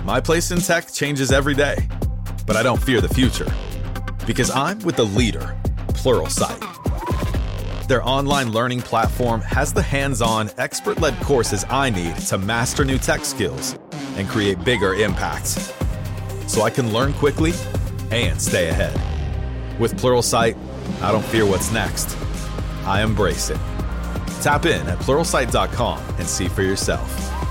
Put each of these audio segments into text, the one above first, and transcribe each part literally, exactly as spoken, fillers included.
My place in tech changes every day, but I don't fear the future because I'm with the leader, Pluralsight. Their online learning platform has the hands-on, expert-led courses I need to master new tech skills and create bigger impacts, so I can learn quickly and stay ahead. With Pluralsight, I don't fear what's next. I embrace it. Tap in at pluralsight dot com and see for yourself.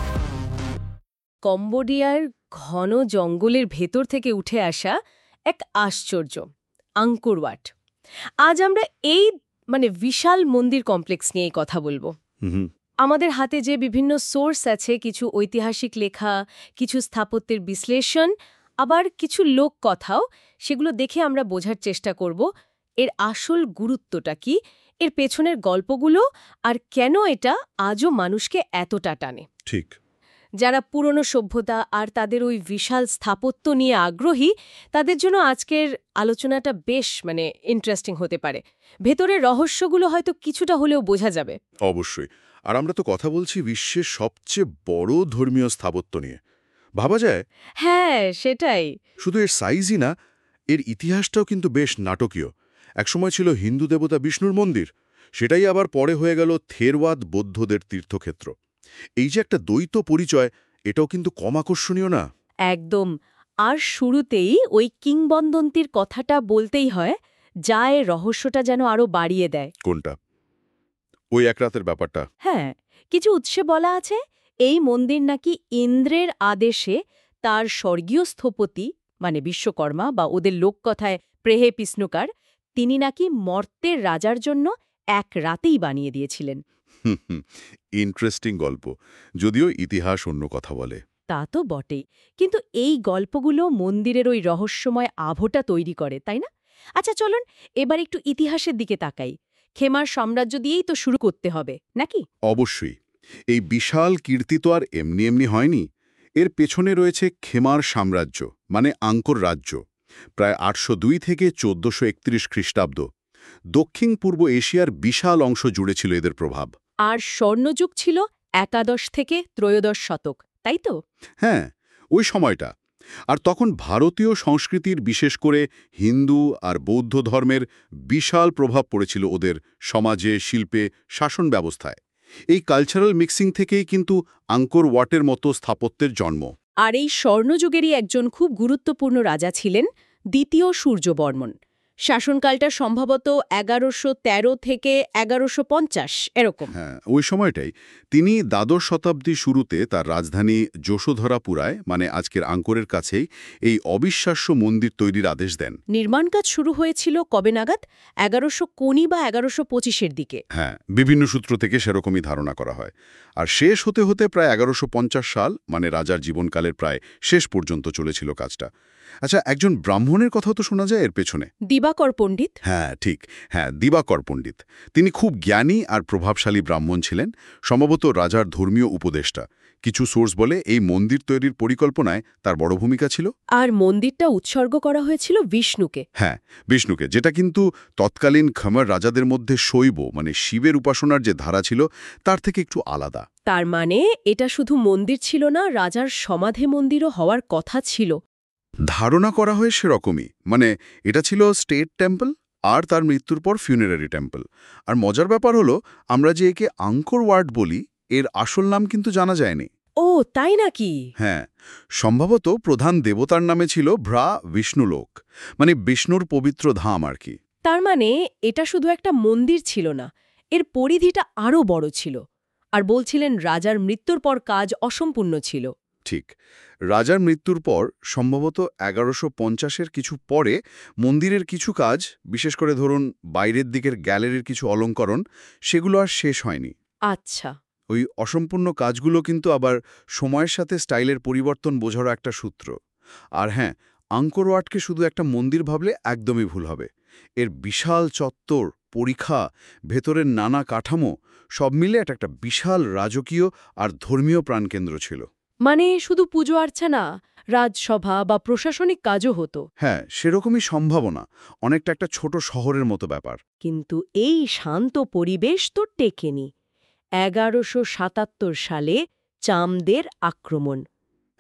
কম্বোডিয়ার ঘন জঙ্গলের ভেতর থেকে উঠে আসা এক আশ্চর্য Angkor watt. আজ আমরা এই মানে বিশাল মন্দির কমপ্লেক্স নিয়ে কথা বলবো। আমাদের হাতে যে বিভিন্ন সোর্স আছে, কিছু ঐতিহাসিক লেখা, কিছু স্থাপত্যের বিশ্লেষণ, আবার কিছু লোক কথাও, সেগুলো দেখে আমরা বোঝার চেষ্টা করব এর আসল গুরুত্বটা কি, এর পেছনের গল্পগুলো, আর কেন এটা আজও মানুষকে এতটা টানে। ঠিক। যারা পুরনো সভ্যতা আর তাদের ওই বিশাল স্থাপত্য নিয়ে আগ্রহী, তাদের জন্য আজকের আলোচনাটা বেশ মানে ইন্টারেস্টিং হতে পারে। ভেতরের রহস্যগুলো হয়তো কিছুটা হলেও বোঝা যাবে। অবশ্যই। আর আমরা তো কথা বলছি বিশ্বের সবচেয়ে বড় ধর্মীয় স্থাপত্য নিয়ে, ভাবা যায়। হ্যাঁ, সেটাই। শুধু এর সাইজই না, এর ইতিহাসটাও কিন্তু বেশ নাটকীয়। একসময় ছিল হিন্দু দেবতা বিষ্ণুর মন্দির, সেটাই আবার পরে হয়ে গেল থেরওয়াদ বৌদ্ধদের তীর্থক্ষেত্র। এই যে একটা দ্বৈত পরিচয়, এটাও কিন্তু কম আকর্ষণীয় না? একদম। আর শুরুতেই ওই কিংবদন্তির কথাটা বলতেই হয়, যা এর রহস্যটা যেন আরও বাড়িয়ে দেয়। কোনটা? ওই এক রাতের ব্যাপারটা? হ্যাঁ, কিছু উৎসে বলা আছে এই মন্দির নাকি ইন্দ্রের আদেশে তার স্বর্গীয় স্থপতি মানে বিশ্বকর্মা বা ওদের লোককথায় প্রেহে পিষ্ণুকার, তিনি নাকি মর্তের রাজার জন্য এক রাতেই বানিয়ে দিয়েছিলেন। ইন্টারেস্টিং গল্প, যদিও ইতিহাস অন্য কথা বলে। তা তো বটেই, কিন্তু এই গল্পগুলো মন্দিরের ওই রহস্যময় আভোটা তৈরি করে, তাই না? আচ্ছা চলুন এবার একটু ইতিহাসের দিকে তাকাই। খেমার সাম্রাজ্য দিয়েই তো শুরু করতে হবে, নাকি? অবশ্যই। এই বিশাল কীর্তি তো আর এমনি এমনি হয়নি। এর পেছনে রয়েছে খেমার সাম্রাজ্য, মানে আঙ্কোর রাজ্য। প্রায় আটশো দুই থেকে চোদ্দশো একত্রিশ খ্রিস্টাব্দ। দক্ষিণ পূর্ব এশিয়ার বিশাল অংশ জুড়ে ছিল এদের প্রভাব। আর স্বর্ণযুগ ছিল একাদশ থেকে ত্রয়োদশ শতক, তাই তো? হ্যাঁ, ওই সময়টা। আর তখন ভারতীয় সংস্কৃতির, বিশেষ করে হিন্দু আর বৌদ্ধ ধর্মের বিশাল প্রভাব পড়েছিল ওদের সমাজে, শিল্পে, শাসন ব্যবস্থায়। এই কালচারাল মিক্সিং থেকেই কিন্তু আঙ্কোর ওয়াটের মতো স্থাপত্যের জন্ম। আর এই স্বর্ণযুগেরই একজন খুব গুরুত্বপূর্ণ রাজা ছিলেন দ্বিতীয় সূর্যবর্মন। শাসনকালটা সম্ভবত এগারোশো তেরো থেকে এগারোশো পঞ্চাশ এরকম। হ্যাঁ, ওই সময়টাই। তিনি দ্বাদশ শতাব্দী শুরুতে তার রাজধানী যশোধরাপুরায়, মানে আজকের আঙ্কোরের কাছেই, এই অবিশ্বাস্য মন্দির তৈরির আদেশ দেন। নির্মাণ কাজ শুরু হয়েছিল কবে নাগাদ? এগারোশো কোনি বা এগারোশো পঁচিশের দিকে। হ্যাঁ, বিভিন্ন সূত্র থেকে সেরকমই ধারণা করা হয়। আর শেষ হতে হতে প্রায় এগারোশো পঞ্চাশ সাল, মানে রাজার জীবনকালের প্রায় শেষ পর্যন্ত চলেছিল কাজটা। আচ্ছা, একজন ব্রাহ্মণের কথাও তো শোনা যায় এর পেছনে। দিবাকর পণ্ডিত। হ্যাঁ, ঠিক। হ্যাঁ, দিবাকর পণ্ডিত। তিনি খুব জ্ঞানী আর প্রভাবশালী ব্রাহ্মণ ছিলেন, সম্ভবত রাজার ধর্মীয় উপদেষ্টা। কিছু সোর্স বলে এই মন্দির তৈরির পরিকল্পনায় তার বড় ভূমিকা ছিল। আর মন্দিরটা উৎসর্গ করা হয়েছিল বিষ্ণুকে। হ্যাঁ, বিষ্ণুকে, যেটা কিন্তু তৎকালীন খমর রাজাদের মধ্যে শৈব মানে শিবের উপাসনার যে ধারা ছিল তার থেকে একটু আলাদা। তার মানে এটা শুধু মন্দির ছিল না, রাজার সমাধি মন্দিরও হওয়ার কথা ছিল। ধারণা করা হয় সেরকমই। মানে এটা ছিল স্টেট টেম্পল আর তার মৃত্যুর পর ফিউনারারি টেম্পল। আর মজার ব্যাপার হলো, আমরা যে একে আঙ্কোর ওয়াট বলি, এর আসল নাম কিন্তু জানা যায়নি। ও তাই নাকি? হ্যাঁ, সম্ভবত প্রধান দেবতার নামে ছিল ভ্রা বিষ্ণুলোক, মানে বিষ্ণুর পবিত্র ধাম আর কি। তার মানে এটা শুধু একটা মন্দির ছিল না, এর পরিধিটা আরও বড় ছিল। আর বলছিলেন রাজার মৃত্যুর পর কাজ অসম্পূর্ণ ছিল। ঠিক। রাজার মৃত্যুর পর সম্ভবত এগারোশো পঞ্চাশের কিছু পরে মন্দিরের কিছু কাজ, বিশেষ করে ধরুন বাইরের দিকের গ্যালারির কিছু অলঙ্করণ, সেগুলো আর শেষ হয়নি। আচ্ছা। ওই অসম্পূর্ণ কাজগুলো কিন্তু আবার সময়ের সাথে স্টাইলের পরিবর্তন বোঝারও একটা সূত্র। আর হ্যাঁ, আঙ্কোর ওয়াটকে শুধু একটা মন্দির ভাবলে একদমই ভুল হবে। এর বিশাল চত্বর, পরিখা, ভেতরের নানা কাঠামো, সব মিলে এটা একটা বিশাল রাজকীয় আর ধর্মীয় প্রাণকেন্দ্র ছিল। মানে শুধু পুজো আর্চা না, রাজসভা বা প্রশাসনিক কাজও হতো। হ্যাঁ, সেরকমই সম্ভাবনা। অনেকটা একটা ছোট শহরের মতো ব্যাপার। কিন্তু এই শান্ত পরিবেশ তো টেকেনি। এগারোশো সাতাত্তর সালে চামদের আক্রমণ।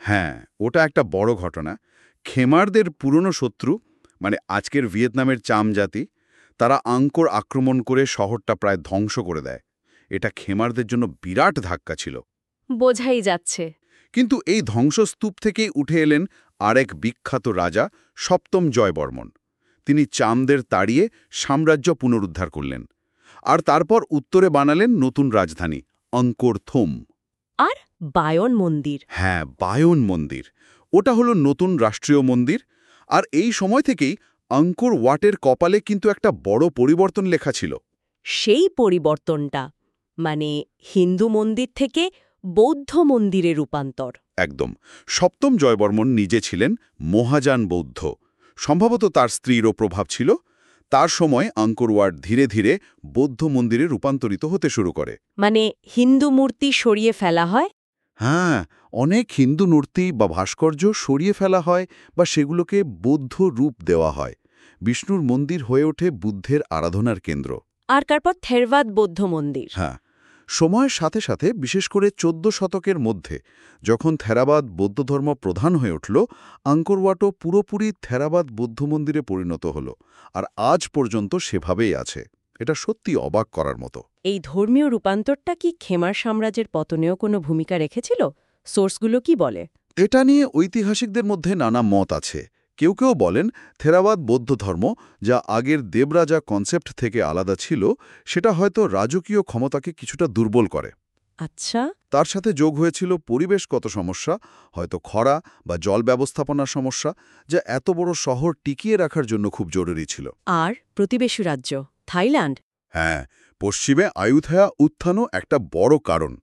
হ্যাঁ, ওটা একটা বড় ঘটনা। খেমারদের পুরনো শত্রু, মানে আজকের ভিয়েতনামের চাম জাতি, তারা আঙ্কোর আক্রমণ করে শহরটা প্রায় ধ্বংস করে দেয়। এটা খেমারদের জন্য বিরাট ধাক্কা ছিল। বোঝাই যাচ্ছে। কিন্তু এই ধ্বংসস্তূপ থেকেই উঠে এলেন আরেক বিখ্যাত রাজা, সপ্তম জয়বর্মন। তিনি চামদের তাড়িয়ে সাম্রাজ্য পুনরুদ্ধার করলেন, আর তারপর উত্তরে বানালেন নতুন রাজধানী আঙ্কোর থুম। আর বায়ন মন্দির। হ্যাঁ, বায়ন মন্দির। ওটা হলো নতুন রাষ্ট্রীয় মন্দির। আর এই সময় থেকেই আঙ্কোর ওয়াটের কপালে কিন্তু একটা বড় পরিবর্তন লেখা ছিল। সেই পরিবর্তনটা মানে হিন্দু মন্দির থেকে বৌদ্ধ মন্দিরে রূপান্তর। একদম। সপ্তম জয়বর্মন নিজে ছিলেন মহাযান বৌদ্ধ। সম্ভবত তার স্ত্রীরও প্রভাব ছিল। তার সময় আঙ্কোর ওয়াট ধীরে ধীরে বৌদ্ধ মন্দিরে রূপান্তরিত হতে শুরু করে। মানে হিন্দু মূর্তি সরিয়ে ফেলা হয়। হ্যাঁ, অনেক হিন্দু মূর্তি বা ভাস্কর্য সরিয়ে ফেলা হয় বা সেগুলোকে বৌদ্ধ রূপ দেওয়া হয়। বিষ্ণুর মন্দির হয়ে ওঠে বুদ্ধের আরাধনার কেন্দ্র। আর তারপর থেরবাদ বৌদ্ধ মন্দির। হ্যাঁ, সময়ের সাথে সাথে বিশেষ করে চোদ্দ শতকের মধ্যে যখন থেরাবাদ বৌদ্ধ ধর্ম প্রধান হয়ে উঠল, আঙ্কোর ওয়াটও পুরোপুরি থেরাবাদ বৌদ্ধ মন্দিরে পরিণত হল। আর আজ পর্যন্ত সেভাবেই আছে। এটা সত্যি অবাক করার মতো। এই ধর্মীয় রূপান্তরটা কি খেমার সাম্রাজ্যের পতনেও কোনো ভূমিকা রেখেছিল? সোর্সগুলো কি বলে? এটা নিয়ে ঐতিহাসিকদের মধ্যে নানা মত আছে। কেউ কেউ বলেন থেরাবাদ বৌদ্ধ ধর্ম, যা আগের দেবরাজা কনসেপ্ট থেকে আলাদা ছিল, সেটা হয়তো রাজকীয় ক্ষমতাকে কিছুটা দুর্বল করে। আচ্ছা। তার সাথে যোগ হয়েছিল পরিবেশগত সমস্যা, হয়তো খরা বা জল ব্যবস্থাপনার সমস্যা, যা এত বড় শহর টিকিয়ে রাখার জন্য খুব জরুরি ছিল। আর প্রতিবেশী রাজ্য থাইল্যান্ড? হ্যাঁ, পশ্চিমে আয়ুথায়া উত্থানও একটা বড় কারণ।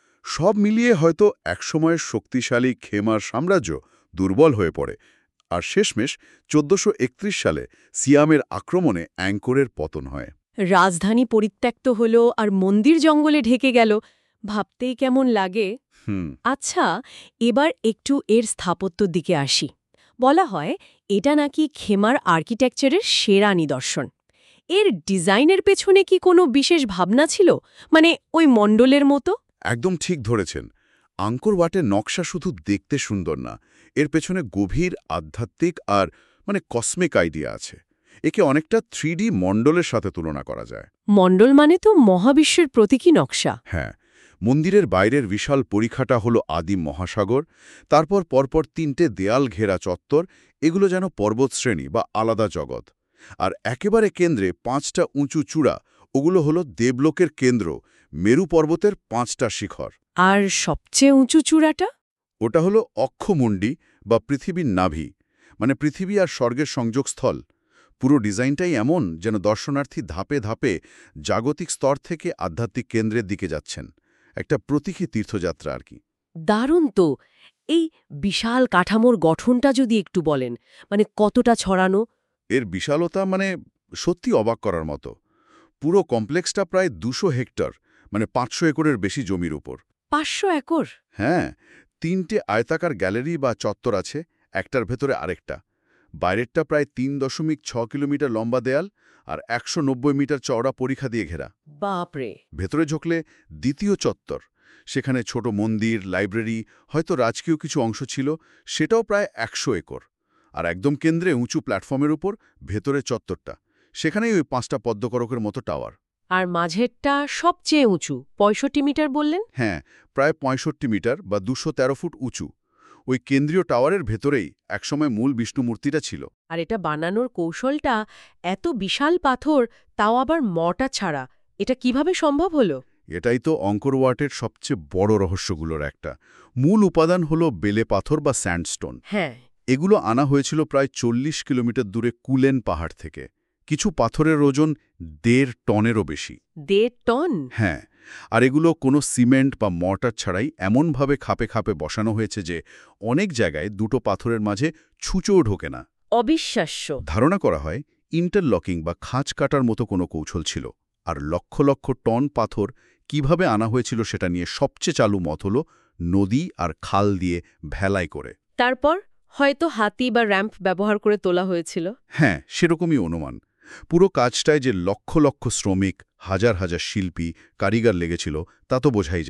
সব মিলিয়ে হয়তো একসময়ের শক্তিশালী খেমার সাম্রাজ্য দুর্বল হয়ে পড়ে। আর শেষমেশ চোদ্দশো একত্রিশ সালে সিয়ামের আক্রমণে অ্যাঙ্কোরের পতন হয়। রাজধানী পরিত্যক্ত হল আর মন্দির জঙ্গলে ঢেকে গেল। ভাবতেই কেমন লাগে। হুম আচ্ছা, এবার একটু এর স্থাপত্যর দিকে আসি। বলা হয় এটা নাকি খেমার আর্কিটেকচারের সেরা নিদর্শন। এর ডিজাইনের পেছনে কি কোনো বিশেষ ভাবনা ছিল? মানে ওই মণ্ডলের মতো? একদম ঠিক ধরেছেন। আঙ্কোর ওয়াটের নকশা শুধু দেখতে সুন্দর না, এর পেছনে গভীর আধ্যাত্মিক আর মানে কসমিক আইডিয়া আছে। একে অনেকটা থ্রি ডি মণ্ডলের সাথে তুলনা করা যায়। মণ্ডল মানে তো মহাবিশ্বের প্রতীকী নকশা। হ্যাঁ, মন্দিরের বাইরের বিশাল পরিখাটা হলো আদিম মহাসাগর। তারপর পরপর তিনটে দেয়াল ঘেরা চত্বর, এগুলো যেন পর্বতশ্রেণী বা আলাদা জগৎ। আর একেবারে কেন্দ্রে পাঁচটা উঁচু চূড়া, ওগুলো হলো দেবলোকের কেন্দ্র, মেরু পর্বতের পাঁচটা শিখর। আর সবচেয়ে উঁচু চূড়াটা? ওটা হলো অক্ষমুণ্ডি বা পৃথিবীর নাভি, মানে পৃথিবী আর স্বর্গের সংযোগস্থল। পুরো ডিজাইনটাই এমন যেন দর্শনার্থী ধাপে ধাপে জাগতিক স্তর থেকে আধ্যাত্মিক কেন্দ্রের দিকে যাচ্ছেন। একটা প্রতীকী তীর্থযাত্রা আর কি। দারুণ তো। এই বিশাল কাঠামোর গঠনটা যদি একটু বলেন, মানে কতটা ছড়ানো? এর বিশালতা মানে সত্যি অবাক করার মতো। পুরো কমপ্লেক্সটা প্রায় দুশো হেক্টর, মানে পাঁচশো একরের বেশি জমির উপর। পাঁচশো একর? হ্যাঁ, তিনটে আয়তাকার গ্যালারি বা চত্বর আছে, একটার ভেতরে আরেকটা। বাইরেরটা প্রায় তিন দশমিক ছ কিলোমিটার লম্বা দেয়াল আর একশো নব্বই মিটার চওড়া পরিখা দিয়ে ঘেরা। বাপরে! ভেতরে ঝুঁকলে দ্বিতীয় চত্বর, সেখানে ছোট মন্দির, লাইব্রেরি, হয়তো রাজকীয় কিছু অংশ ছিল, সেটাও প্রায় একশো একর। আর একদম কেন্দ্রে উঁচু প্ল্যাটফর্মের উপর ভেতরে চত্বরটা, সেখানেই ওই পাঁচটা পদ্মকরকের মতো টাওয়ার। আর মাঝেরটা সবচেয়ে উঁচু, পঁয়ষট্টি মিটার বললেন? হ্যাঁ, প্রায় পঁয়ষট্টি মিটার বা দুশো তেরো ফুট উঁচু। ওই কেন্দ্রীয় টাওয়ারের ভেতরেই একসময় মূল বিষ্ণু মূর্তিটা ছিল। আর এটা বানানোর কৌশলটা, এত বিশাল পাথর, তাও আবার মটা ছাড়া, এটা কিভাবে সম্ভব হলো? এটাই তো আঙ্কোর ওয়াটের সবচেয়ে বড় রহস্যগুলোর একটা। মূল উপাদান হলো বেলে পাথর বা স্যান্ডস্টোন। হ্যাঁ। এগুলো আনা হয়েছিল প্রায় চল্লিশ কিলোমিটার দূরে কুলেন পাহাড় থেকে। কিছু পাথরের ওজন দেড় টনেরও বেশি। দেড় টন? হ্যাঁ, আর এগুলো কোনো সিমেন্ট বা মর্টার ছাড়াই এমনভাবে খাপে খাপে বসানো হয়েছে যে অনেক জায়গায় দুটো পাথরের মাঝে ছুঁচোও ঢোকে না। অবিশ্বাস্য। ধারণা করা হয় ইন্টারলকিং বা খাঁজ কাটার মতো কোনো কৌশল ছিল। আর লক্ষ লক্ষ টন পাথর কিভাবে আনা হয়েছিল সেটা নিয়ে সবচেয়ে চালু মত হল নদী আর খাল দিয়ে ভেলাই করে। তারপর হয়তো হাতি বা র্যাম্প ব্যবহার করে তোলা হয়েছিল। হ্যাঁ, সেরকমই অনুমান। পুরো কাজটায় যে লক্ষ লক্ষ শ্রমিক, হাজার হাজার শিল্পী, কারিগর লেগেছিল তা তো বোঝাই যায়।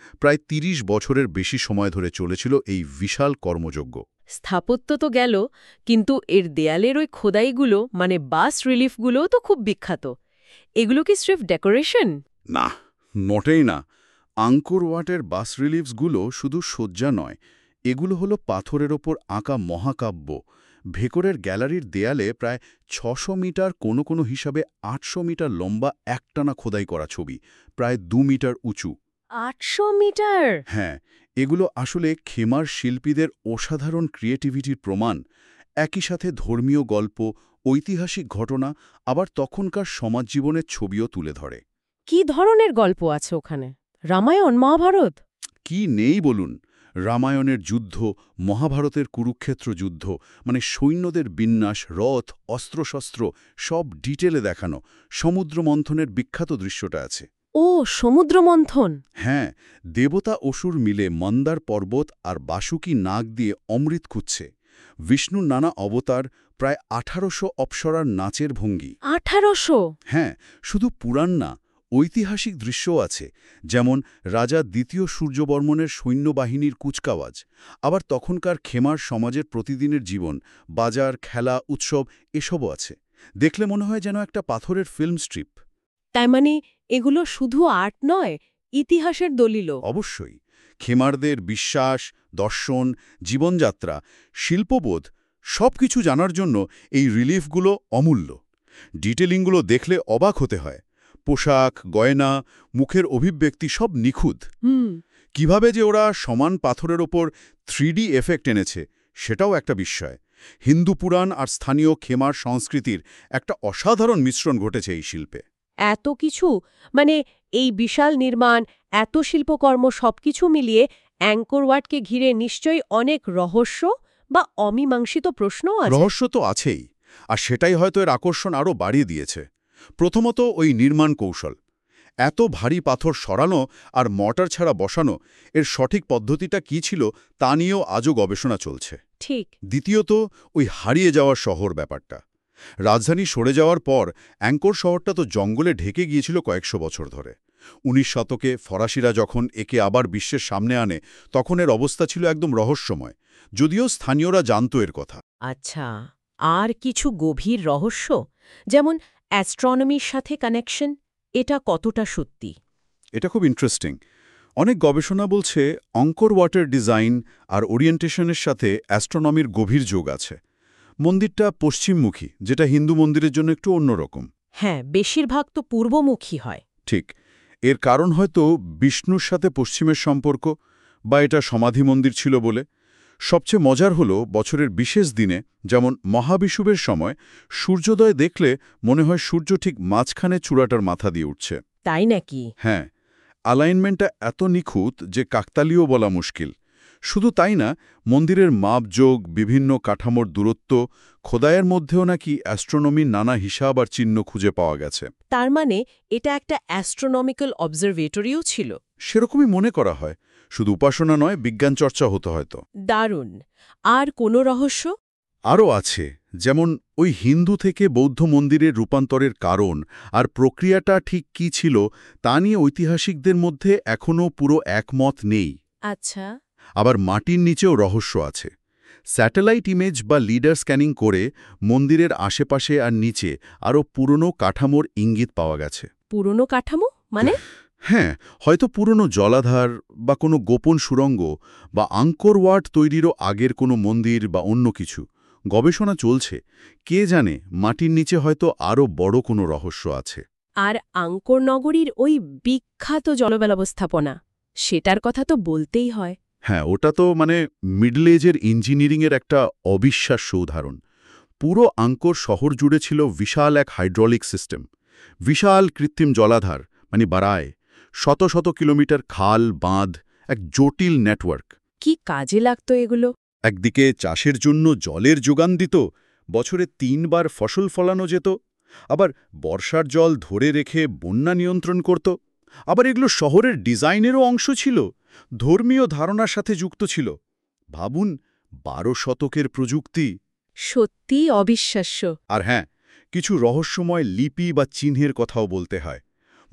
প্রায় তিরিশ বছরের বেশি সময় ধরে চলেছিল এই বিশাল কর্মযজ্ঞ। স্থাপত্য তো গেল, কিন্তু এর দেয়ালের ওই খোদাইগুলো মানে বাস রিলিফগুলোও তো খুব বিখ্যাত। এগুলো কি স্রেফ ডেকোরেশন? না, মোটেই না। আঙ্কোর ওয়াটের বাস রিলিফসগুলো শুধু সজ্জা নয়, এগুলো হলো পাথরের ওপর আঁকা মহাকাব্য। ভেতরের গ্যালারির দেয়ালে প্রায় ছশো মিটার, কোনো কোনো হিসাবে আটশো মিটার লম্বা একটানা খোদাই করা ছবি, প্রায় দু মিটার উঁচু। আটশো মিটার! হ্যাঁ, এগুলো আসলে খেমার শিল্পীদের অসাধারণ ক্রিয়েটিভিটির প্রমাণ। একই সাথে ধর্মীয় গল্প, ঐতিহাসিক ঘটনা, আবার তখনকার সমাজ জীবনের ছবিও তুলে ধরে। কি ধরনের গল্প আছে ওখানে? রামায়ণ, মহাভারত? কি নেই বলুন! রামায়ণের যুদ্ধ, মহাভারতের কুরুক্ষেত্র যুদ্ধ, মানে সৈন্যদের বিন্যাস, রথ, অস্ত্রশস্ত্র সব ডিটেলে দেখানো। সমুদ্র মন্থনের বিখ্যাত দৃশ্যটা আছে। ও, সমুদ্র মন্থন! হ্যাঁ, দেবতা অসুর মিলে মন্দার পর্বত আর বাসুকি নাগ দিয়ে অমৃত খুঁজছে। বিষ্ণুর নানা অবতার, প্রায় আঠারোশো অপ্সরার নাচের ভঙ্গি। আঠারোশো! হ্যাঁ, শুধু পুরাণ না, ঐতিহাসিক দৃশ্যও আছে, যেমন রাজা দ্বিতীয় সূর্যবর্মনের সৈন্যবাহিনীর কুচকাওয়াজ। আবার তখনকার খেমার সমাজের প্রতিদিনের জীবন, বাজার, খেলা, উৎসব এসবও আছে। দেখলে মনে হয় যেন একটা পাথরের ফিল্ম স্ট্রিপ। তাই মানে এগুলো শুধু আর্ট নয়, ইতিহাসের দলিলও? অবশ্যই। খেমারদের বিশ্বাস, দর্শন, জীবনযাত্রা, শিল্পবোধ সবকিছু জানার জন্য এই রিলিফগুলো অমূল্য। ডিটেলিংগুলো দেখলে অবাক হতে হয়। পোশাক, গয়না, মুখের অভিব্যক্তি সব নিখুঁত। হুম। কিভাবে যে ওরা সমান পাথরের ওপর থ্রি ডি এফেক্ট এনেছে, সেটাও একটা বিস্ময়। হিন্দু পুরাণ আর স্থানীয় খেমার সংস্কৃতির একটা অসাধারণ মিশ্রণ ঘটেছে এই শিল্পে। এত কিছু, মানে এই বিশাল নির্মাণ, এত শিল্পকর্ম সবকিছু মিলিয়ে অ্যাঙ্কর ওয়াটকে ঘিরে নিশ্চয়ই অনেক রহস্য বা অমীমাংসিত প্রশ্নও আছে। রহস্য তো আছেই, আর সেটাই হয়তো এর আকর্ষণ আরও বাড়িয়ে দিয়েছে। প্রথমত ওই নির্মাণ কৌশল। এত ভারী পাথর সরানো আর মর্টার ছাড়া বসানো, এর সঠিক পদ্ধতিটা কী ছিল তা নিয়েও আজও গবেষণা চলছে। ঠিক। দ্বিতীয়ত ওই হারিয়ে যাওয়ার শহর ব্যাপারটা। রাজধানী সরে যাওয়ার পর অ্যাঙ্কর শহরটা তো জঙ্গলে ঢেকে গিয়েছিল কয়েকশো বছর ধরে। উনিশ শতকে ফরাসিরা যখন একে আবার বিশ্বের সামনে আনে, তখন এর অবস্থা ছিল একদম রহস্যময়, যদিও স্থানীয়রা জানত এর কথা। আচ্ছা, আর কিছু গভীর রহস্য, যেমন অ্যাস্ট্রনমির সাথে কানেকশন, এটা কতটা সত্যি? এটা খুব ইন্টারেস্টিং। অনেক গবেষণা বলছে অঙ্কর ওয়াটের ডিজাইন আর ওরিয়েন্টেশনের সাথে অ্যাস্ট্রোনমির গভীর যোগ আছে। মন্দিরটা পশ্চিমমুখী, যেটা হিন্দু মন্দিরের জন্য একটু অন্যরকম। হ্যাঁ, বেশিরভাগ তো পূর্বমুখী হয়। ঠিক। এর কারণ হয়তো বিষ্ণুর সাথে পশ্চিমের সম্পর্ক, বা এটা সমাধি মন্দির ছিল বলে। সবচেয়ে মজার হলো বছরের বিশেষ দিনে, যেমন মহাবিষুবের সময়, সূর্যোদয় দেখলে মনে হয় সূর্য ঠিক মাঝখানে চূড়াটার মাথা দিয়ে উঠছে। তাই নাকি? হ্যাঁ, অ্যালাইনমেন্টটা এত নিখুঁত যে কাকতালীয় বলা মুশকিল। শুধু তাই না, মন্দিরের মাপযোগ, বিভিন্ন কাঠামোর দূরত্ব, খোদাইয়ের মধ্যেও নাকি অ্যাস্ট্রোনমির নানা হিসাব আর চিহ্ন খুঁজে পাওয়া গেছে। তার মানে এটা একটা অ্যাস্ট্রোনমিক্যাল অবজারভেটরিও ছিল? সেরকমই মনে করা হয়। শুধু উপাসনা নয়, বিজ্ঞান চর্চা হতো হয়তো। দারুণ। আর কোনো রহস্য? আরও আছে, যেমন ওই হিন্দু থেকে বৌদ্ধ মন্দিরের রূপান্তরের কারণ আর প্রক্রিয়াটা ঠিক কী ছিল তা নিয়ে ঐতিহাসিকদের মধ্যে এখনও পুরো একমত নেই। আচ্ছা। আবার মাটির নিচেও রহস্য আছে। স্যাটেলাইট ইমেজ বা লিডার স্ক্যানিং করে মন্দিরের আশেপাশে আর নিচে আরও পুরনো কাঠামোর ইঙ্গিত পাওয়া গেছে। পুরনো কাঠামো মানে? হ্যাঁ, হয়তো পুরনো জলাধার বা কোনো গোপন সুড়ঙ্গ, বা আঙ্কর ওয়াট তৈরিরও আগের কোনো মন্দির বা অন্য কিছু। গবেষণা চলছে, কে জানে মাটির নিচে হয়তো আরও বড় কোনো রহস্য আছে। আর আঙ্কর নগরীর ওই বিখ্যাত জলব্যবস্থাপনা, সেটার কথা তো বলতেই হয়। হ্যাঁ, ওটা তো মানে মিডল এজের ইঞ্জিনিয়ারিংয়ের একটা অবিশ্বাস্য উদাহরণ। পুরো আঙ্কর শহর জুড়ে ছিল বিশাল এক হাইড্রোলিক সিস্টেম, বিশাল কৃত্রিম জলাধার মানে বারায়, শত শত কিলোমিটার খাল, বাঁধ, এক জটিল নেটওয়ার্ক। কি কাজে লাগতো এগুলো? একদিকে চাষের জন্য জলের যোগান দিত, বছরে তিনবার ফসল ফলানো যেত। আবার বর্ষার জল ধরে রেখে বন্যা নিয়ন্ত্রণ করত। আবার এগুলো শহরের ডিজাইনেরও অংশ ছিল, ধর্মীয় ধারণার সাথে যুক্ত ছিল। ভাবুন, বারো শতকের প্রযুক্তি। সত্যিই অবিশ্বাস্য। আর হ্যাঁ, কিছু রহস্যময় লিপি বা চিহ্নের কথাও বলতে হয়।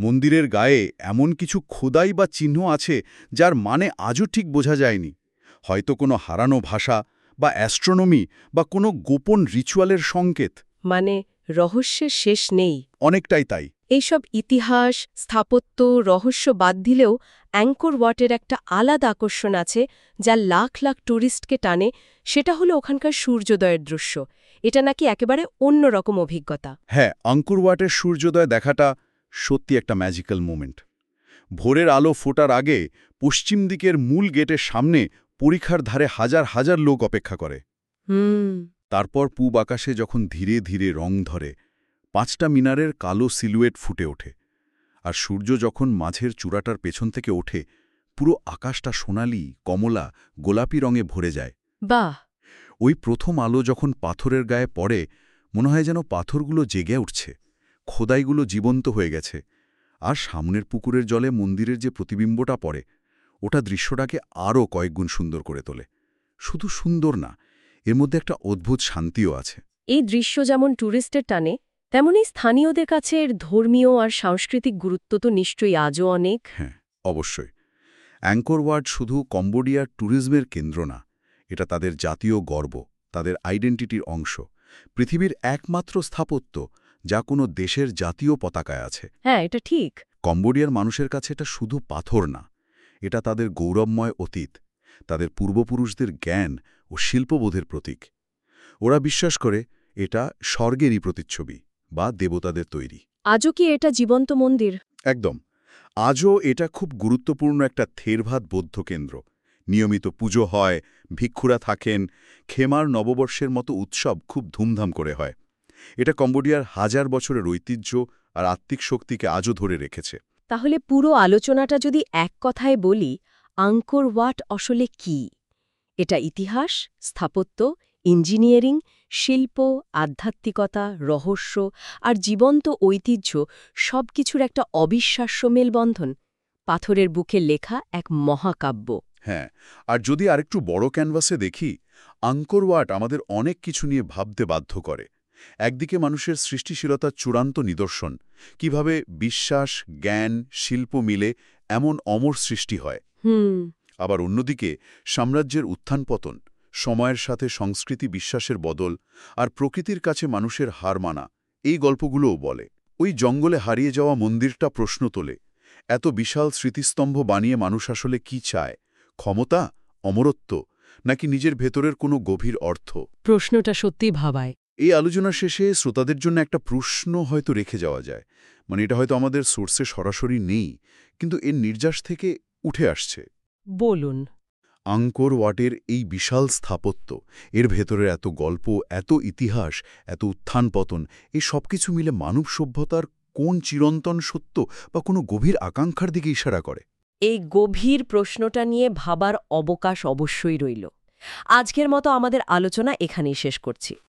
মন্দিরের গায়ে এমন কিছু খোদাই বা চিহ্ন আছে যার মানে আজও ঠিক বোঝা যায়নি। হয়তো কোনো হারানো ভাষা বা অ্যাস্ট্রোনমি বা কোনো গোপন রিচুয়ালের সংকেত। মানে রহস্যের শেষ নেই। অনেকটাই তাই। এইসব ইতিহাস, স্থাপত্য, রহস্য বাদ দিলেও অ্যাঙ্কর ওয়াটের একটা আলাদা আকর্ষণ আছে যা লাখ লাখ ট্যুরিস্টকে টানে, সেটা হলো ওখানকার সূর্যোদয়ের দৃশ্য। এটা নাকি একেবারে অন্যরকম অভিজ্ঞতা। হ্যাঁ, আঙ্কর ওয়াটের সূর্যোদয় দেখাটা সত্যি একটা ম্যাজিক্যাল মোমেন্ট। ভোরের আলো ফোটার আগে পশ্চিম দিকের মূল গেটের সামনে পরিখার ধারে হাজার হাজার লোক অপেক্ষা করে। হুম তারপর পূব আকাশে যখন ধীরে ধীরে রং ধরে, পাঁচটা মিনারের কালো সিলুয়েট ফুটে ওঠে, আর সূর্য যখন মাঝের চূড়াটার পেছন থেকে ওঠে, পুরো আকাশটা সোনালি, কমলা, গোলাপি রঙে ভরে যায়। বাহ! ওই প্রথম আলো যখন পাথরের গায়ে পড়ে, মনে হয় যেন পাথরগুলো জেগে উঠছে, খোদাইগুলো জীবন্ত হয়ে গেছে। আর সামনের পুকুরের জলে মন্দিরের যে প্রতিবিম্বটা পড়ে, ওটা দৃশ্যটাকে আরও কয়েকগুণ সুন্দর করে তোলে। শুধু সুন্দর না, এর মধ্যে একটা অদ্ভুত শান্তিও আছে। এই দৃশ্য যেমন ট্যুরিস্টের টানে, তেমনি স্থানীয়দের কাছে এর ধর্মীয় আর সাংস্কৃতিক গুরুত্ব তো নিশ্চয়ই আজও অনেক। হ্যাঁ, অবশ্যই। অ্যাঙ্কর ওয়াট শুধু কম্বোডিয়ার ট্যুরিজমের কেন্দ্র না, এটা তাদের জাতীয় গর্ব, তাদের আইডেন্টিটির অংশ, পৃথিবীর একমাত্র স্থাপত্য যা কোনো দেশের জাতীয় পতাকায় আছে। হ্যাঁ, এটা ঠিক। কম্বোডিয়ার মানুষের কাছে এটা শুধু পাথর না, এটা তাদের গৌরবময় অতীত, তাদের পূর্বপুরুষদের জ্ঞান ও শিল্পবোধের প্রতীক। ওরা বিশ্বাস করে এটা স্বর্গেরই প্রতিচ্ছবি বা দেবতাদের তৈরি। আজও কি এটা জীবন্ত মন্দির? একদম। আজও এটা খুব গুরুত্বপূর্ণ একটা থেরভাদ বৌদ্ধ কেন্দ্র। নিয়মিত পুজো হয়, ভিক্ষুরা থাকেন, খেমার নববর্ষের মতো উৎসব খুব ধুমধাম করে হয়। এটা কম্বোডিয়ার হাজার বছরের ঐতিহ্য আর আত্মিক শক্তিকে আজও ধরে রেখেছে। তাহলে পুরো আলোচনাটা যদি এক কথায় বলি, আঙ্কর ওয়াট আসলে কি? এটা ইতিহাস, স্থাপত্য, ইঞ্জিনিয়ারিং, শিল্প, আধ্যাত্মিকতা, রহস্য আর জীবন্ত ঐতিহ্য সবকিছুর একটা অবিশ্বাস্য মেলবন্ধন। পাথরের বুকে লেখা এক মহাকাব্য। হ্যাঁ, আর যদি আরেকটু বড় ক্যানভাসে দেখি, আঙ্কর ওয়াট আমাদের অনেক কিছু নিয়ে ভাবতে বাধ্য করে। একদিকে মানুষের সৃষ্টিশীলতার চূড়ান্ত নিদর্শন, কিভাবে বিশ্বাস, জ্ঞান, শিল্প মিলে এমন অমর সৃষ্টি হয়। হুম আবার অন্যদিকে সাম্রাজ্যের উত্থান-পতন, সময়ের সাথে সংস্কৃতি বিশ্বাসের বদল আর প্রকৃতির কাছে মানুষের হার মানা, এই গল্পগুলোও বলে। ওই জঙ্গলে হারিয়ে যাওয়া মন্দিরটা প্রশ্ন তোলে, এত বিশাল স্মৃতিস্তম্ভ বানিয়ে মানুষ আসলে কি চায়? ক্ষমতা, অমরত্ব, নাকি নিজের ভেতরের কোনো গভীর অর্থ? প্রশ্নটা সত্যি ভাবায়। এই আলোচনা শেষে শ্রোতাদের জন্য একটা প্রশ্ন হয়তো রেখে যাওয়া যায়। মানে এটা হয়তো আমাদের সোর্সে সরাসরি নেই, কিন্তু এর নির্যাস থেকে উঠে আসছে। বলুন। আঙ্কর ওয়াটের এই বিশাল স্থাপত্য, এর ভেতরের এত গল্প, এত ইতিহাস, এত উত্থান-পতন, এই সব কিছু মিলে মানব সভ্যতার কোন চিরন্তন সত্য বা কোনো গভীর আকাঙ্ক্ষার দিকে ইশারা করে? এই গভীর প্রশ্নটা নিয়ে ভাবার অবকাশ অবশ্যই রইল। আজকের মতো আমাদের আলোচনা এখানেই শেষ করছি।